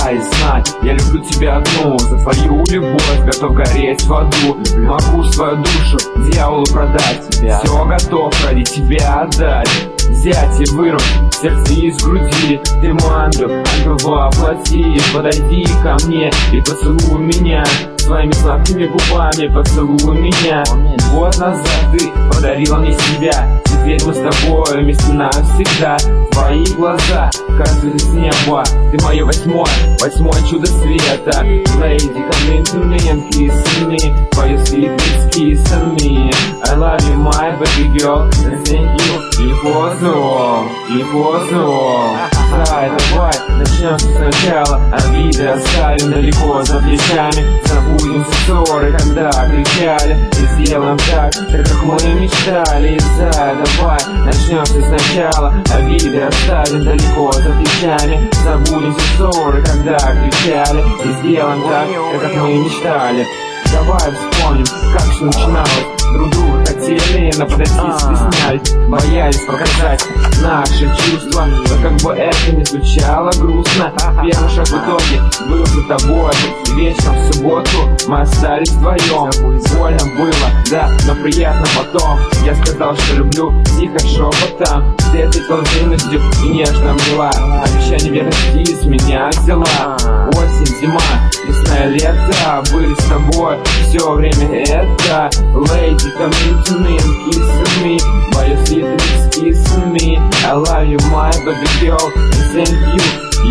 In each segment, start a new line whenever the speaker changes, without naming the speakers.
Знай, я люблю тебя одну. За твою любовь готов гореть в аду. Могу свою душу дьяволу продать. Все готов ради тебя отдать. Взять и вырвать сердце из груди. Ты мой ангел, ангел воплоти. Подойди ко мне и поцелуй меня. Своими сладкими губами поцелуй меня. Год назад ты подарила мне себя. Теперь мы с тобой вместе навсегда. Твои глаза, каждый с неба. Ты мое восьмое чудо света. Lady, come into me and kiss me. For your sweet lips kissing me. I love you, my baby girl, and thank you. И поздно. Давай, начнем сначала. Обиды оставим далеко за плечами. Забудем ссоры, когда кричали. И сделаем так, как мы мечтали. Давай, начнем сначала. Обиды оставим далеко за плечами. Забудем ссоры, когда кричали. И сделаем так, как мы мечтали. Давай вспомним, как все начиналось. Друг друга хотели, но подойти стеснялись. Боялись показать наши чувства. Но как бы это ни звучало грустно, первый шаг в итоге был за тобой. И вечером в субботу мы остались вдвоем. Больно было, да, но приятно потом. Я сказал, что люблю тихо шепотом. Ты этой взаимностью и нежно обняла. Обещание верности с меня взяла. Осень, зима, весна, лето были с тобой все время это. Lady, come into me and kiss me. By your sweet lips kissing me. I love you, my baby girl, and thank you. И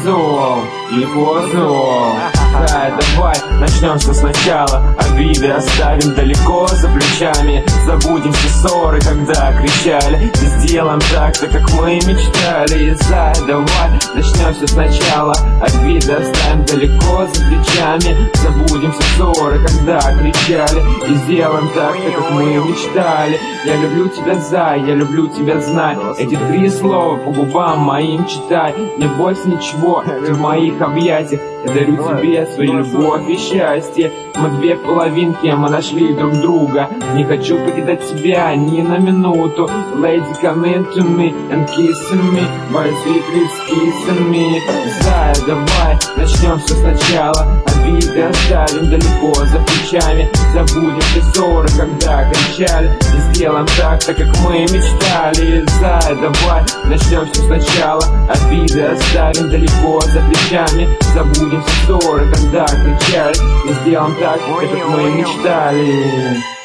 поздно. Давай, начнем все сначала. Обиды оставим далеко за плечами. Забудем все ссоры, когда кричали. И сделаем так, как мы мечтали. Давай, начнем все сначала. Обиды оставим далеко за плечами. Забудем все ссоры, когда кричали. И сделаем так, как мы мечтали. Я люблю тебя, я люблю тебя, знай. Эти три слова по губам моим читай. Не бойся ничего, ты в моих объятиях. Я дарю тебе свою любовь и счастье. Мы две половинки, мы нашли друг друга. Не хочу покидать тебя ни на минуту. Lady, come into me and kiss me. By your sweet lips kissing me. Давай, начнем все сначала. Обиды оставим далеко за плечами. Забудем все ссоры, когда кричали. И сделаем так, как мы мечтали. Давай, начнем все сначала. Обиды оставим далеко за плечами. Забудем все ссоры, когда кричали. И сделаем так, как мы мечтали.